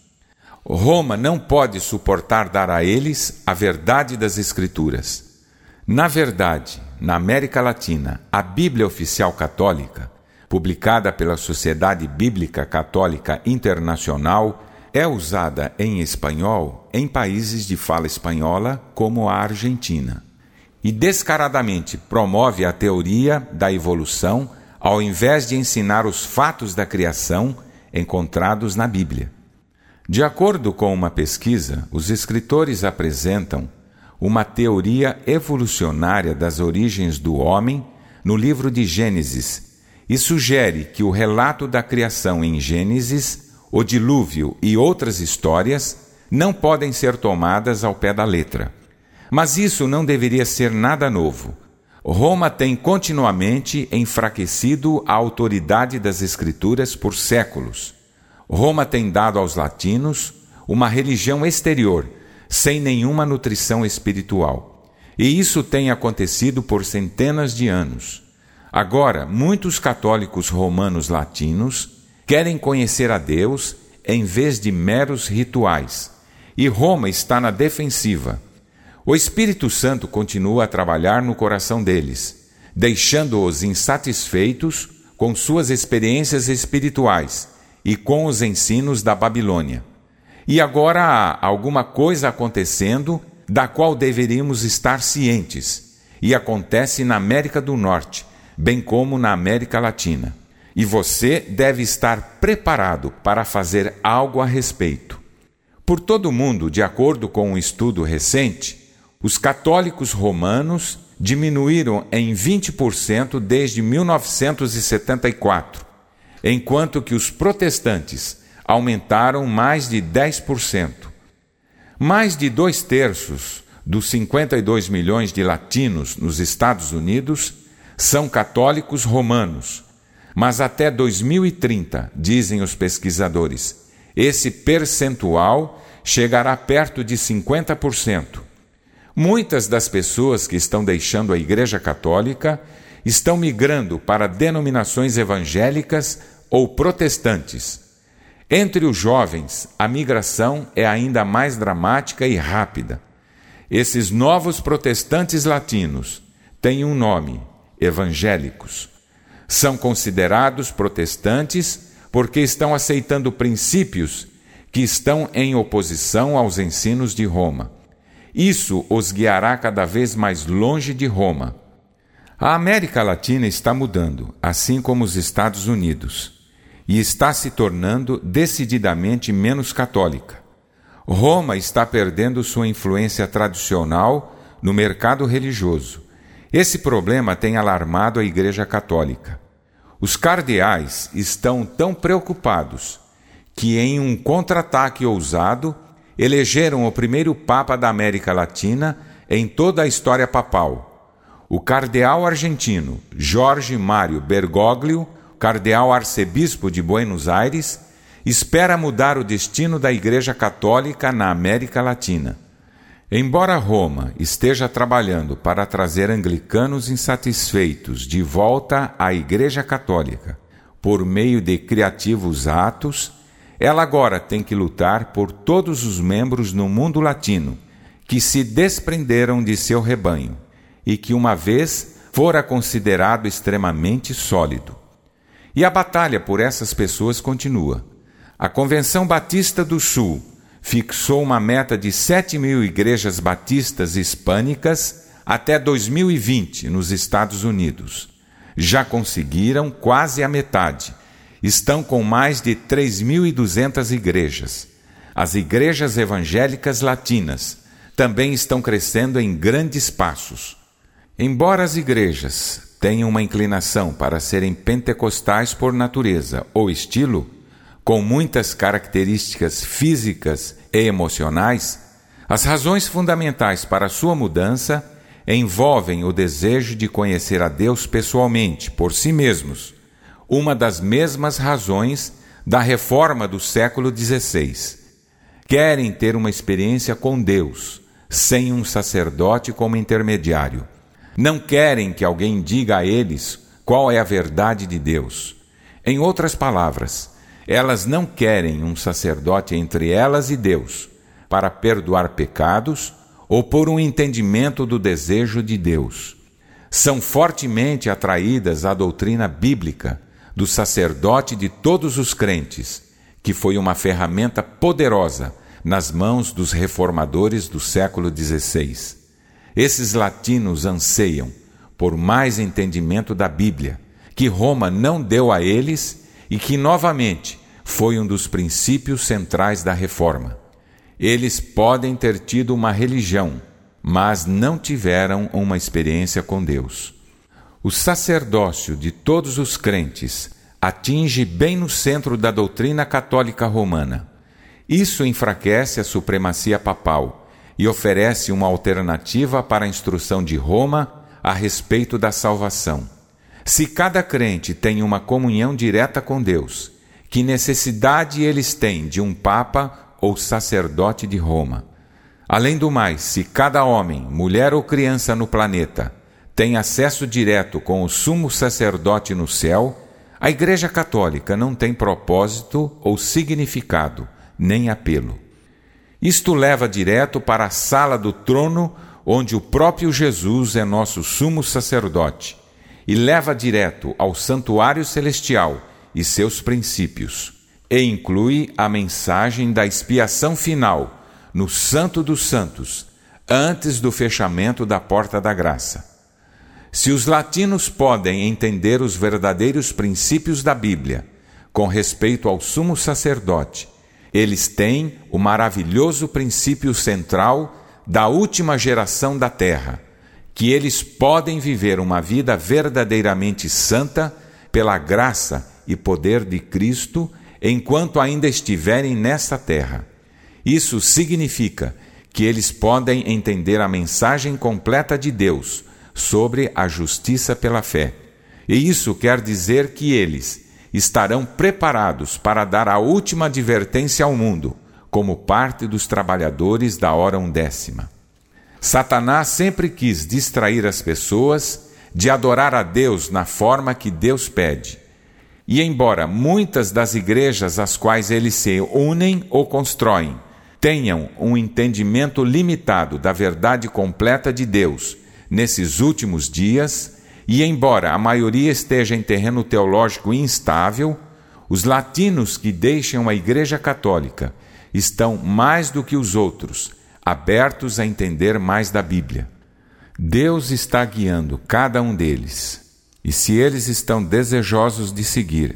Roma não pode suportar dar a eles a verdade das Escrituras. Na verdade, na América Latina, a Bíblia Oficial Católica, publicada pela Sociedade Bíblica Católica Internacional, é usada em espanhol em países de fala espanhola, como a Argentina, e descaradamente promove a teoria da evolução ao invés de ensinar os fatos da criação encontrados na Bíblia. De acordo com uma pesquisa, os escritores apresentam uma teoria evolucionária das origens do homem no livro de Gênesis e sugere que o relato da criação em Gênesis, o dilúvio e outras histórias não podem ser tomadas ao pé da letra. Mas isso não deveria ser nada novo. Roma tem continuamente enfraquecido a autoridade das Escrituras por séculos. Roma tem dado aos latinos uma religião exterior, sem nenhuma nutrição espiritual. E isso tem acontecido por centenas de anos. Agora, muitos católicos romanos latinos querem conhecer a Deus em vez de meros rituais. E Roma está na defensiva. O Espírito Santo continua a trabalhar no coração deles, deixando-os insatisfeitos com suas experiências espirituais e com os ensinos da Babilônia. E agora há alguma coisa acontecendo da qual deveríamos estar cientes, e acontece na América do Norte, bem como na América Latina. E você deve estar preparado para fazer algo a respeito. Por todo o mundo, de acordo com um estudo recente, os católicos romanos diminuíram em vinte por cento desde mil novecentos e setenta e quatro, enquanto que os protestantes aumentaram mais de dez por cento. Mais de dois terços dos cinquenta e dois milhões de latinos nos Estados Unidos são católicos romanos, mas até dois mil e trinta, dizem os pesquisadores, esse percentual chegará perto de cinquenta por cento. Muitas das pessoas que estão deixando a Igreja Católica estão migrando para denominações evangélicas ou protestantes. Entre os jovens, a migração é ainda mais dramática e rápida. Esses novos protestantes latinos têm um nome: evangélicos. São considerados protestantes porque estão aceitando princípios que estão em oposição aos ensinos de Roma. Isso os guiará cada vez mais longe de Roma. A América Latina está mudando, assim como os Estados Unidos, e está se tornando decididamente menos católica. Roma está perdendo sua influência tradicional no mercado religioso. Esse problema tem alarmado a Igreja Católica. Os cardeais estão tão preocupados que, em um contra-ataque ousado, elegeram o primeiro Papa da América Latina em toda a história papal. O cardeal argentino Jorge Mário Bergoglio, cardeal arcebispo de Buenos Aires, espera mudar o destino da Igreja Católica na América Latina. Embora Roma esteja trabalhando para trazer anglicanos insatisfeitos de volta à Igreja Católica por meio de criativos atos, ela agora tem que lutar por todos os membros no mundo latino que se desprenderam de seu rebanho e que uma vez fora considerado extremamente sólido. E a batalha por essas pessoas continua. A Convenção Batista do Sul fixou uma meta de sete mil igrejas batistas hispânicas até dois mil e vinte nos Estados Unidos. Já conseguiram quase a metade. Estão com mais de três mil e duzentas igrejas. As igrejas evangélicas latinas também estão crescendo em grandes passos. Embora as igrejas tenham uma inclinação para serem pentecostais por natureza ou estilo, com muitas características físicas e emocionais, as razões fundamentais para sua mudança envolvem o desejo de conhecer a Deus pessoalmente, por si mesmos, uma das mesmas razões da reforma do século dezesseis. Querem ter uma experiência com Deus, sem um sacerdote como intermediário. Não querem que alguém diga a eles qual é a verdade de Deus. Em outras palavras, elas não querem um sacerdote entre elas e Deus para perdoar pecados ou por um entendimento do desejo de Deus. São fortemente atraídas à doutrina bíblica do sacerdote de todos os crentes, que foi uma ferramenta poderosa nas mãos dos reformadores do século dezesseis. Esses latinos anseiam por mais entendimento da Bíblia, que Roma não deu a eles e que, novamente, foi um dos princípios centrais da reforma. Eles podem ter tido uma religião, mas não tiveram uma experiência com Deus. O sacerdócio de todos os crentes atinge bem no centro da doutrina católica romana. Isso enfraquece a supremacia papal e oferece uma alternativa para a instrução de Roma a respeito da salvação. Se cada crente tem uma comunhão direta com Deus, que necessidade eles têm de um papa ou sacerdote de Roma? Além do mais, se cada homem, mulher ou criança no planeta tem acesso direto com o sumo sacerdote no céu, a Igreja Católica não tem propósito ou significado, nem apelo. Isto leva direto para a sala do trono, onde o próprio Jesus é nosso sumo sacerdote, e leva direto ao santuário celestial e seus princípios, e inclui a mensagem da expiação final no Santo dos Santos, antes do fechamento da Porta da Graça. Se os latinos podem entender os verdadeiros princípios da Bíblia com respeito ao sumo sacerdote, eles têm o maravilhoso princípio central da última geração da terra, que eles podem viver uma vida verdadeiramente santa pela graça e poder de Cristo enquanto ainda estiverem nesta terra. Isso significa que eles podem entender a mensagem completa de Deus sobre a justiça pela fé. E isso quer dizer que eles estarão preparados para dar a última advertência ao mundo, como parte dos trabalhadores da hora undécima. Satanás sempre quis distrair as pessoas de adorar a Deus na forma que Deus pede. E embora muitas das igrejas às quais eles se unem ou constroem tenham um entendimento limitado da verdade completa de Deus nesses últimos dias, e embora a maioria esteja em terreno teológico instável, os latinos que deixam a Igreja Católica estão mais do que os outros abertos a entender mais da Bíblia. Deus está guiando cada um deles, e se eles estão desejosos de seguir,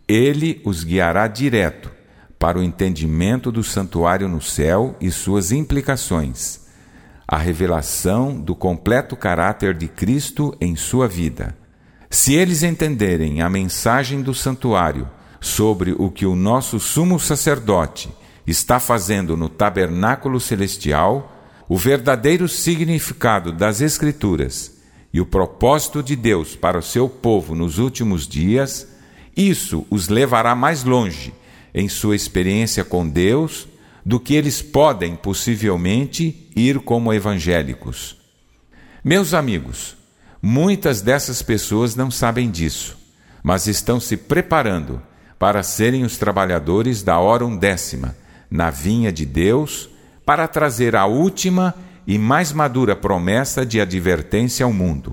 Ele os guiará direto para o entendimento do santuário no céu e suas implicações, a revelação do completo caráter de Cristo em sua vida. Se eles entenderem a mensagem do santuário sobre o que o nosso sumo sacerdote está fazendo no tabernáculo celestial, o verdadeiro significado das Escrituras e o propósito de Deus para o seu povo nos últimos dias, isso os levará mais longe em sua experiência com Deus do que eles podem possivelmente ir como evangélicos. Meus amigos, muitas dessas pessoas não sabem disso, mas estão se preparando para serem os trabalhadores da hora undécima na vinha de Deus, para trazer a última e mais madura promessa de advertência ao mundo.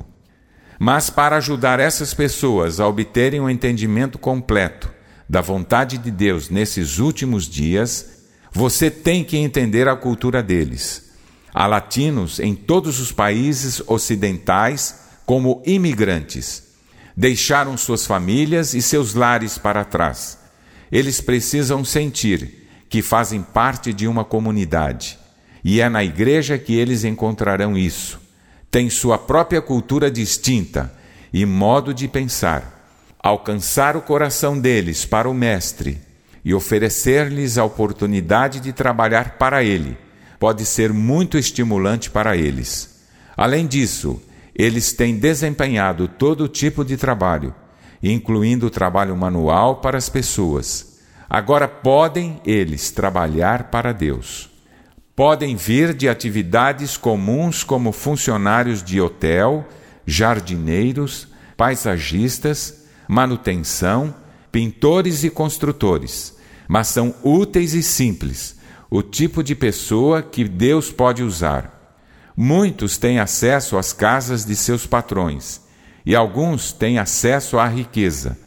Mas para ajudar essas pessoas a obterem um entendimento completo da vontade de Deus nesses últimos dias, você tem que entender a cultura deles. Há latinos em todos os países ocidentais como imigrantes. Deixaram suas famílias e seus lares para trás. Eles precisam sentir que fazem parte de uma comunidade. E é na igreja que eles encontrarão isso. Têm sua própria cultura distinta e modo de pensar. Alcançar o coração deles para o Mestre e oferecer-lhes a oportunidade de trabalhar para Ele pode ser muito estimulante para eles. Além disso, eles têm desempenhado todo tipo de trabalho, incluindo o trabalho manual para as pessoas. Agora podem eles trabalhar para Deus. Podem vir de atividades comuns como funcionários de hotel, jardineiros, paisagistas, manutenção, pintores e construtores, mas são úteis e simples, o tipo de pessoa que Deus pode usar. Muitos têm acesso às casas de seus patrões e alguns têm acesso à riqueza.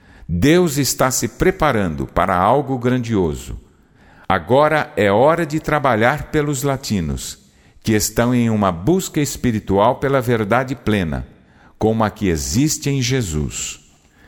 Deus está se preparando para algo grandioso. Agora é hora de trabalhar pelos latinos, que estão em uma busca espiritual pela verdade plena, como a que existe em Jesus.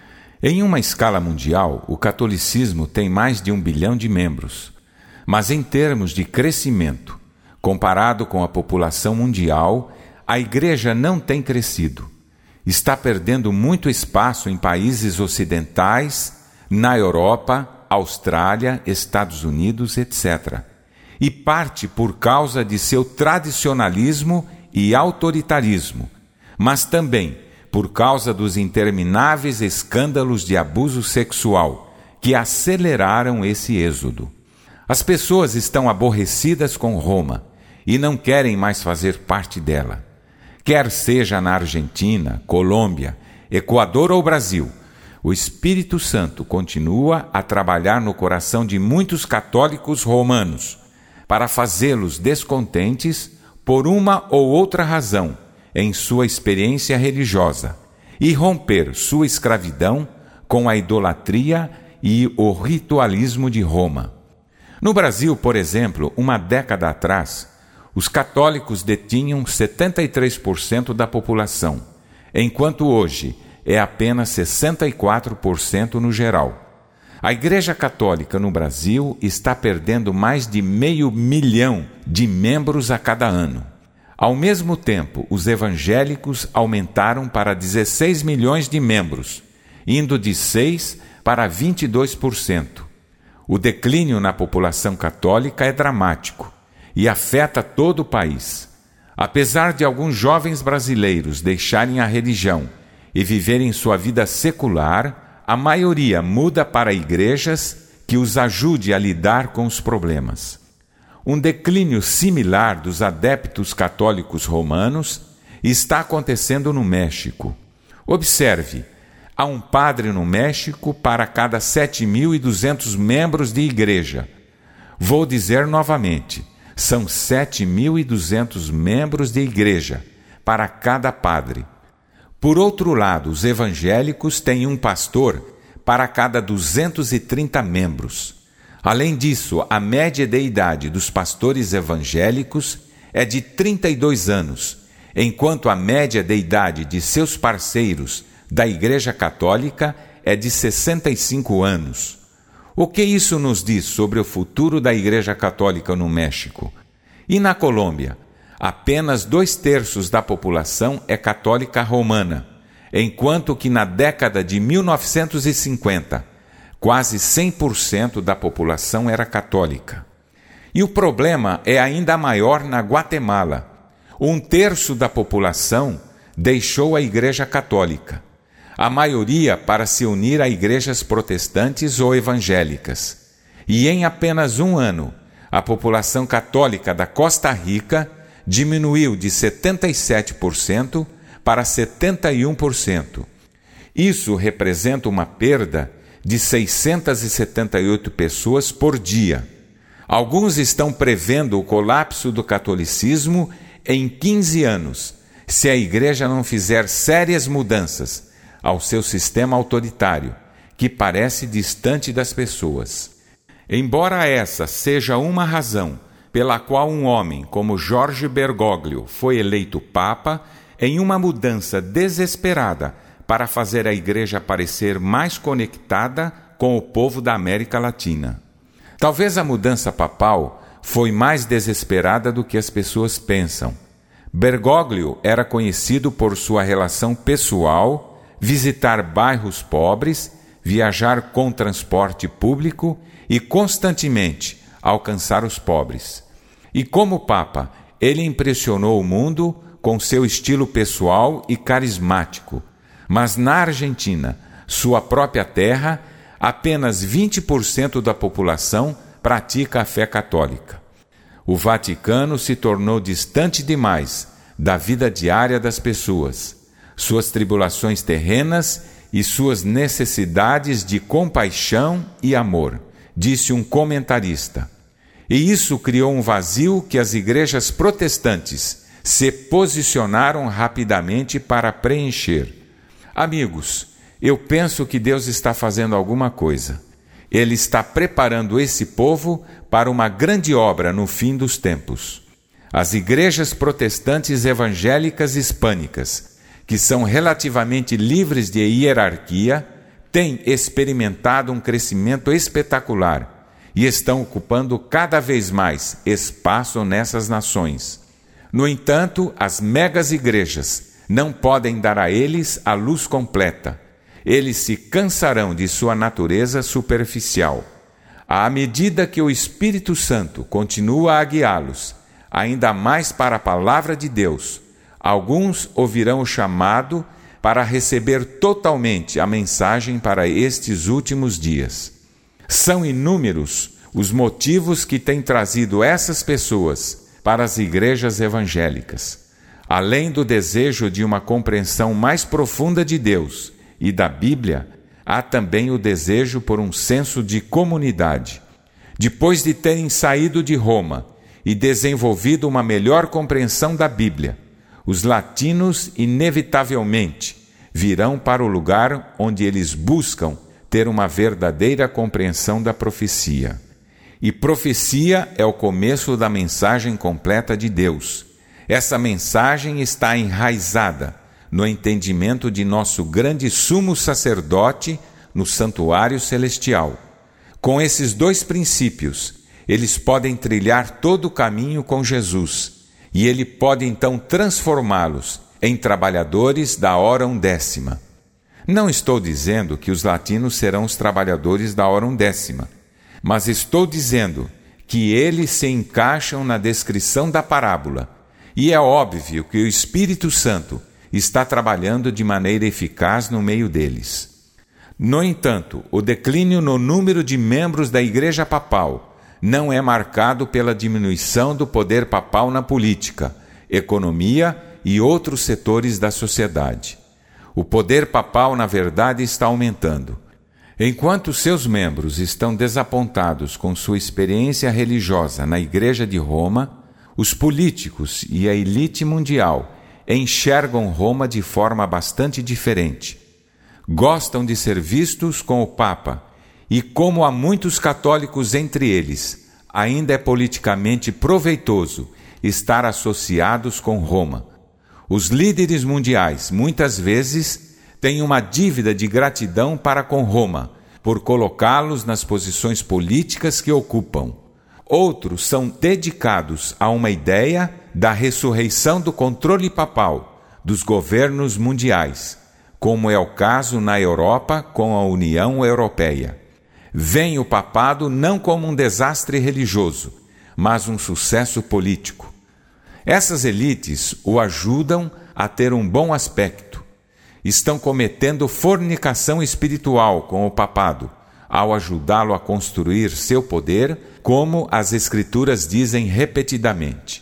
Em uma escala mundial, o catolicismo tem mais de um bilhão de membros, mas em termos de crescimento, comparado com a população mundial, a Igreja não tem crescido. Está perdendo muito espaço em países ocidentais, na Europa, Austrália, Estados Unidos, etcétera. E parte por causa de seu tradicionalismo e autoritarismo, mas também por causa dos intermináveis escândalos de abuso sexual que aceleraram esse êxodo. As pessoas estão aborrecidas com Roma e não querem mais fazer parte dela. Quer seja na Argentina, Colômbia, Equador ou Brasil, o Espírito Santo continua a trabalhar no coração de muitos católicos romanos para fazê-los descontentes por uma ou outra razão em sua experiência religiosa e romper sua escravidão com a idolatria e o ritualismo de Roma. No Brasil, por exemplo, uma década atrás, os católicos detinham setenta e três por cento da população, enquanto hoje é apenas sessenta e quatro por cento no geral. A Igreja Católica no Brasil está perdendo mais de meio milhão de membros a cada ano. Ao mesmo tempo, os evangélicos aumentaram para dezesseis milhões de membros, indo de seis para vinte e dois por cento. O declínio na população católica é dramático e afeta todo o país. Apesar de alguns jovens brasileiros deixarem a religião e viverem sua vida secular, a maioria muda para igrejas que os ajude a lidar com os problemas. Um declínio similar dos adeptos católicos romanos está acontecendo no México. Observe, há um padre no México para cada sete mil e duzentos membros de igreja. Vou dizer novamente, são sete mil e duzentos membros de igreja para cada padre. Por outro lado, os evangélicos têm um pastor para cada duzentos e trinta membros. Além disso, a média de idade dos pastores evangélicos é de trinta e dois anos, enquanto a média de idade de seus parceiros da Igreja Católica é de sessenta e cinco anos. O que isso nos diz sobre o futuro da Igreja Católica no México? E na Colômbia? Apenas dois terços da população é católica romana, enquanto que na década de mil novecentos e cinquenta, quase cem por cento da população era católica. E o problema é ainda maior na Guatemala. Um terço da população deixou a Igreja Católica, a maioria para se unir a igrejas protestantes ou evangélicas. E em apenas um ano, a população católica da Costa Rica diminuiu de setenta e sete por cento para setenta e um por cento. Isso representa uma perda de seiscentas e setenta e oito pessoas por dia. Alguns estão prevendo o colapso do catolicismo em quinze anos, se a Igreja não fizer sérias mudanças ao seu sistema autoritário, que parece distante das pessoas. Embora essa seja uma razão pela qual um homem como Jorge Bergoglio foi eleito Papa, em uma mudança desesperada para fazer a Igreja parecer mais conectada com o povo da América Latina. Talvez a mudança papal foi mais desesperada do que as pessoas pensam. Bergoglio era conhecido por sua relação pessoal, visitar bairros pobres, viajar com transporte público e constantemente alcançar os pobres. E como Papa, ele impressionou o mundo com seu estilo pessoal e carismático. Mas na Argentina, sua própria terra, apenas vinte por cento da população pratica a fé católica. O Vaticano se tornou distante demais da vida diária das pessoas, suas tribulações terrenas e suas necessidades de compaixão e amor, disse um comentarista. E isso criou um vazio que as igrejas protestantes se posicionaram rapidamente para preencher. Amigos, eu penso que Deus está fazendo alguma coisa. Ele está preparando esse povo para uma grande obra no fim dos tempos. As igrejas protestantes evangélicas hispânicas, que são relativamente livres de hierarquia, têm experimentado um crescimento espetacular e estão ocupando cada vez mais espaço nessas nações. No entanto, as megas igrejas não podem dar a eles a luz completa. Eles se cansarão de sua natureza superficial. À medida que o Espírito Santo continua a guiá-los, ainda mais para a palavra de Deus, alguns ouvirão o chamado para receber totalmente a mensagem para estes últimos dias. São inúmeros os motivos que têm trazido essas pessoas para as igrejas evangélicas. Além do desejo de uma compreensão mais profunda de Deus e da Bíblia, há também o desejo por um senso de comunidade. Depois de terem saído de Roma e desenvolvido uma melhor compreensão da Bíblia, os latinos inevitavelmente virão para o lugar onde eles buscam ter uma verdadeira compreensão da profecia. E profecia é o começo da mensagem completa de Deus. Essa mensagem está enraizada no entendimento de nosso grande sumo sacerdote no santuário celestial. Com esses dois princípios, eles podem trilhar todo o caminho com Jesus, e ele pode então transformá-los em trabalhadores da hora undécima. Não estou dizendo que os latinos serão os trabalhadores da hora undécima, mas estou dizendo que eles se encaixam na descrição da parábola, e é óbvio que o Espírito Santo está trabalhando de maneira eficaz no meio deles. No entanto, o declínio no número de membros da Igreja Papal não é marcado pela diminuição do poder papal na política, economia e outros setores da sociedade. O poder papal, na verdade, está aumentando. Enquanto seus membros estão desapontados com sua experiência religiosa na Igreja de Roma, os políticos e a elite mundial enxergam Roma de forma bastante diferente. Gostam de ser vistos com o Papa, e como há muitos católicos entre eles, ainda é politicamente proveitoso estar associados com Roma. Os líderes mundiais, muitas vezes, têm uma dívida de gratidão para com Roma, por colocá-los nas posições políticas que ocupam. Outros são dedicados a uma ideia da ressurreição do controle papal dos governos mundiais, como é o caso na Europa com a União Europeia. Vêem o papado não como um desastre religioso, mas um sucesso político. Essas elites o ajudam a ter um bom aspecto. Estão cometendo fornicação espiritual com o papado, ao ajudá-lo a construir seu poder, como as Escrituras dizem repetidamente.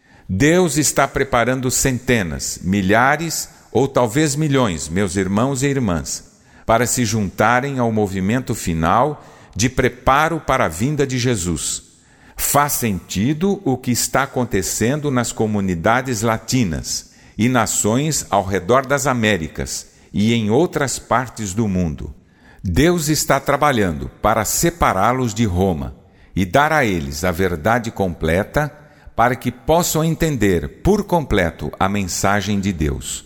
Deus está preparando centenas, milhares ou talvez milhões, meus irmãos e irmãs, para se juntarem ao movimento final de preparo para a vinda de Jesus. Faz sentido o que está acontecendo nas comunidades latinas e nações ao redor das Américas e em outras partes do mundo. Deus está trabalhando para separá-los de Roma e dar a eles a verdade completa para que possam entender por completo a mensagem de Deus.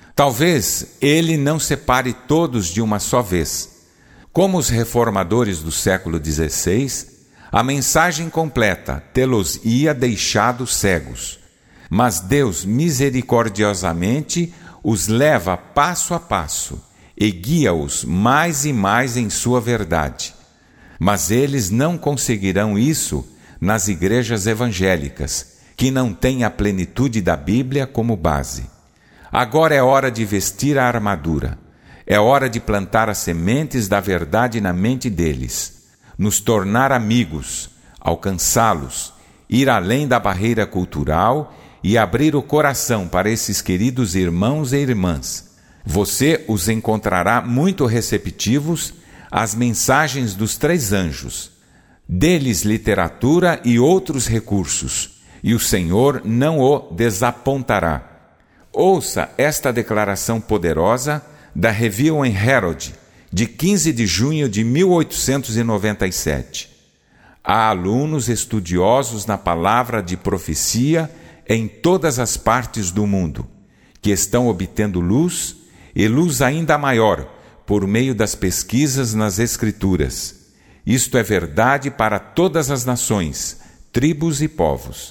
Talvez Ele não separe todos de uma só vez. Como os reformadores do século dezesseis, a mensagem completa tê-los-ia deixado cegos. Mas Deus misericordiosamente os leva passo a passo e guia-os mais e mais em sua verdade. Mas eles não conseguirão isso nas igrejas evangélicas, que não têm a plenitude da Bíblia como base. Agora é hora de vestir a armadura. É hora de plantar as sementes da verdade na mente deles, nos tornar amigos, alcançá-los, ir além da barreira cultural e abrir o coração para esses queridos irmãos e irmãs. Você os encontrará muito receptivos às mensagens dos três anjos. Dê-lhes literatura e outros recursos, e o Senhor não o desapontará. Ouça esta declaração poderosa da Review and Herald, de quinze de junho de mil oitocentos e noventa e sete. Há alunos estudiosos na palavra de profecia em todas as partes do mundo, que estão obtendo luz, e luz ainda maior, por meio das pesquisas nas Escrituras. Isto é verdade para todas as nações, tribos e povos.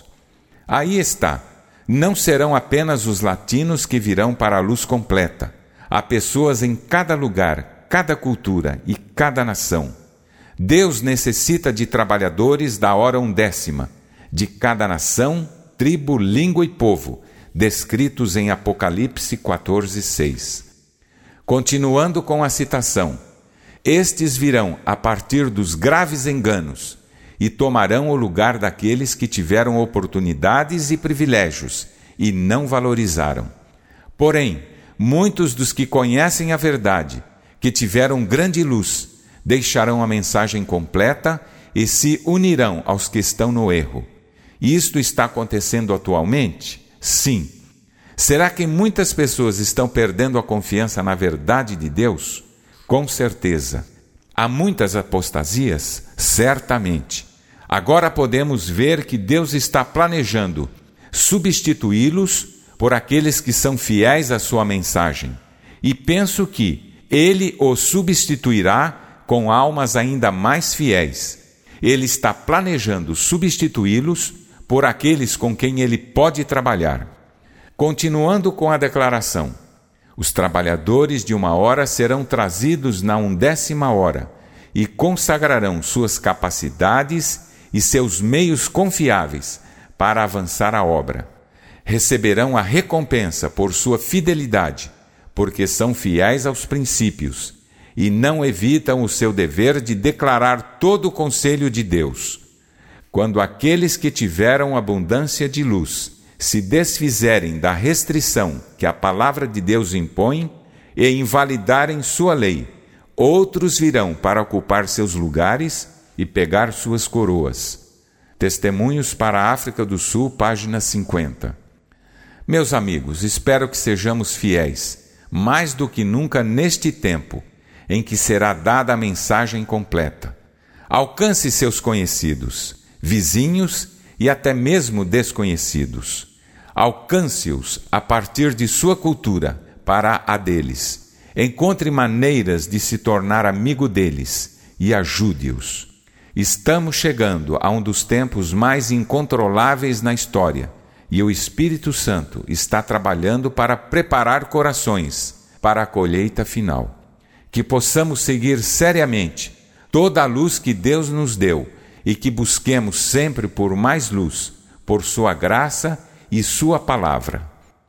Aí está, não serão apenas os latinos que virão para a luz completa. Há pessoas em cada lugar, cada cultura e cada nação. Deus necessita de trabalhadores da hora undécima, de cada nação, tribo, língua e povo, descritos em Apocalipse quatorze, seis. Continuando com a citação, estes virão a partir dos graves enganos e tomarão o lugar daqueles que tiveram oportunidades e privilégios e não valorizaram. Porém, muitos dos que conhecem a verdade, que tiveram grande luz, deixarão a mensagem completa e se unirão aos que estão no erro. Isto está acontecendo atualmente? Sim. Será que muitas pessoas estão perdendo a confiança na verdade de Deus? Com certeza. Há muitas apostasias? Certamente. Agora podemos ver que Deus está planejando substituí-los por aqueles que são fiéis à sua mensagem. E penso que Ele os substituirá com almas ainda mais fiéis. Ele está planejando substituí-los por aqueles com quem Ele pode trabalhar. Continuando com a declaração, os trabalhadores de uma hora serão trazidos na undécima hora e consagrarão suas capacidades e seus meios confiáveis para avançar a obra. Receberão a recompensa por sua fidelidade, porque são fiéis aos princípios e não evitam o seu dever de declarar todo o conselho de Deus. Quando aqueles que tiveram abundância de luz se desfizerem da restrição que a palavra de Deus impõe e invalidarem sua lei, outros virão para ocupar seus lugares e pegar suas coroas. Testemunhos para a África do Sul, página cinquenta. Meus amigos, espero que sejamos fiéis, mais do que nunca neste tempo, em que será dada a mensagem completa. Alcance seus conhecidos, vizinhos e até mesmo desconhecidos. Alcance-os a partir de sua cultura para a deles. Encontre maneiras de se tornar amigo deles e ajude-os. Estamos chegando a um dos tempos mais incontroláveis na história e o Espírito Santo está trabalhando para preparar corações para a colheita final. Que possamos seguir seriamente toda a luz que Deus nos deu e que busquemos sempre por mais luz, por sua graça e sua palavra.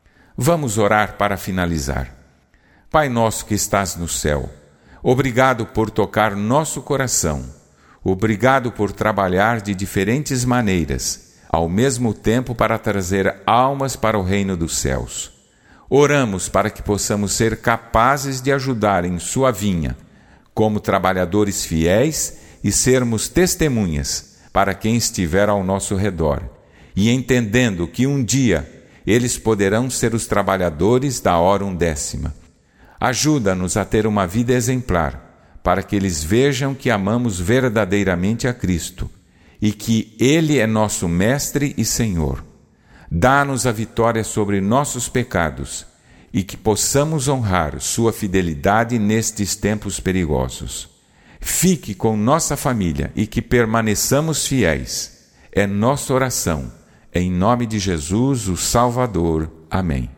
Vamos orar para finalizar. Pai nosso que estás no céu, obrigado por tocar nosso coração. Obrigado por trabalhar de diferentes maneiras, ao mesmo tempo para trazer almas para o reino dos céus. Oramos para que possamos ser capazes de ajudar em sua vinha, como trabalhadores fiéis, e sermos testemunhas para quem estiver ao nosso redor, e entendendo que um dia eles poderão ser os trabalhadores da hora undécima. Ajuda-nos a ter uma vida exemplar, para que eles vejam que amamos verdadeiramente a Cristo e que Ele é nosso Mestre e Senhor. Dá-nos a vitória sobre nossos pecados e que possamos honrar sua fidelidade nestes tempos perigosos. Fique com nossa família e que permaneçamos fiéis. É nossa oração. Em nome de Jesus, o Salvador. Amém.